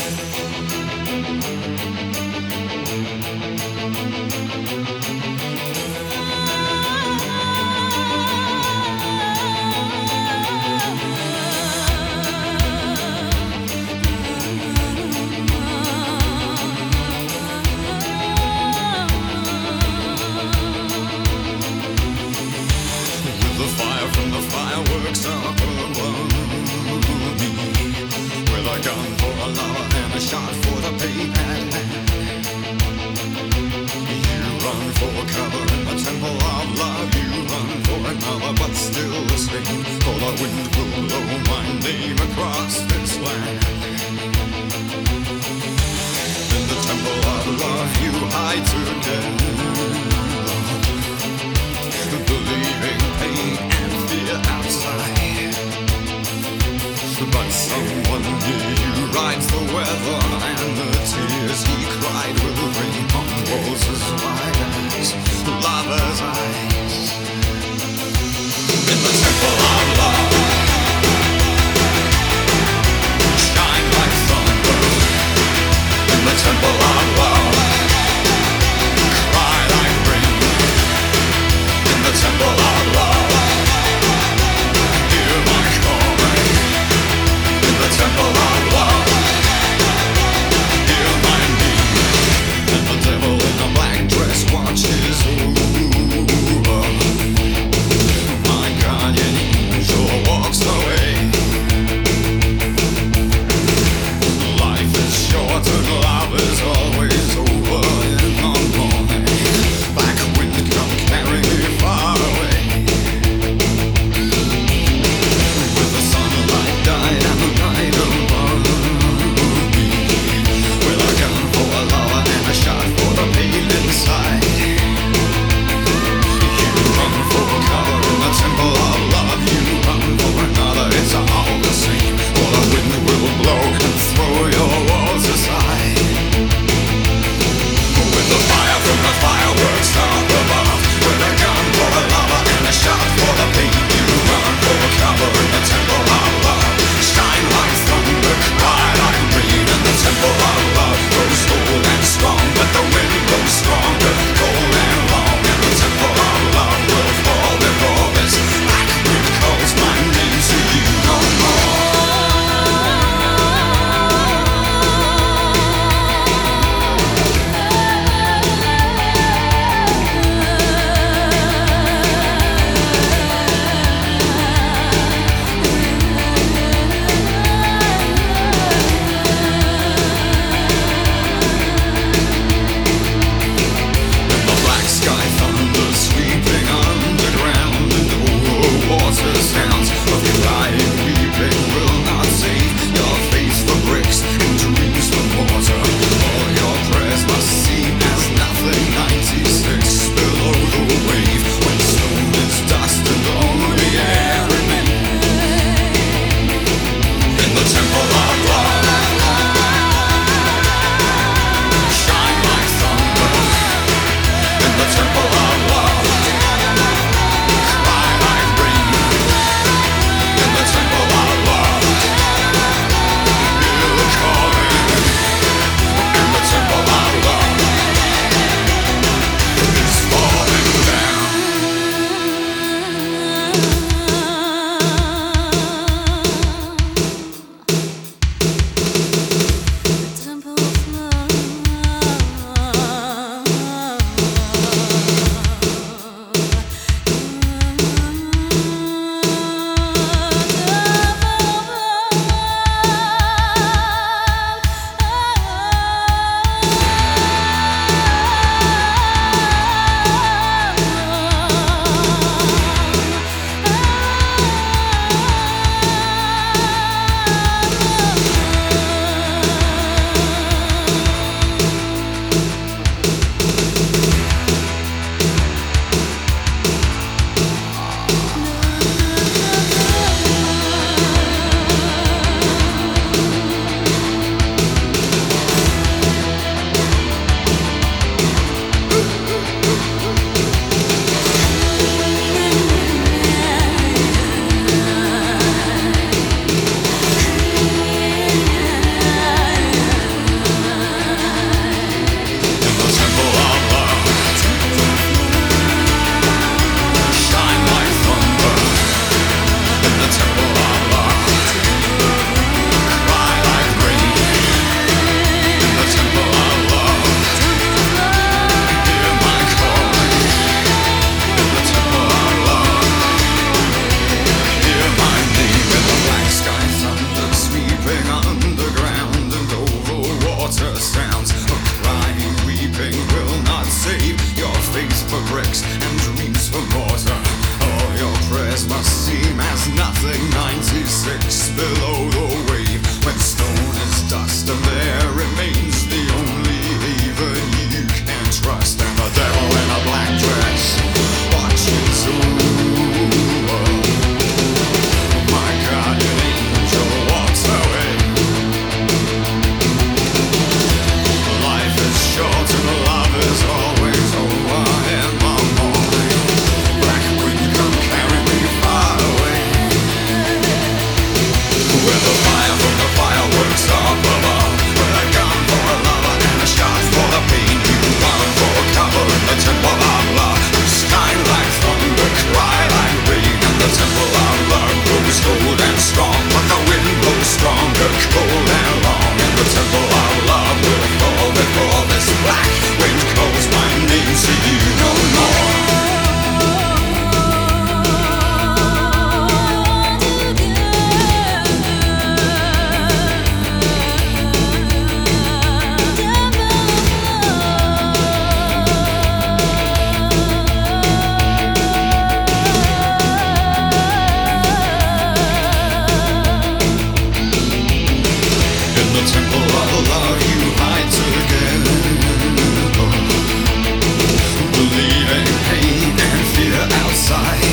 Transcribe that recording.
The fire from the fireworks up above me, with a gun for a lover and a shot for the paypal hand. You run for cover in the temple of love. You run for another, but still the same. For the wind will blow my name across this land. In the temple of love, you hide together, believing pain and fear outside. But someone near you rides the weather, and the tears he cried will rain on walls as wide as lover's eyes. In the temple of love, shine like thunder. In the temple of love, cry like rain. In the temple of love, hear my calling. In the temple of love, hear my need. And the devil in a black dress watches over me. the love you hide together. Believing pain and fear outside.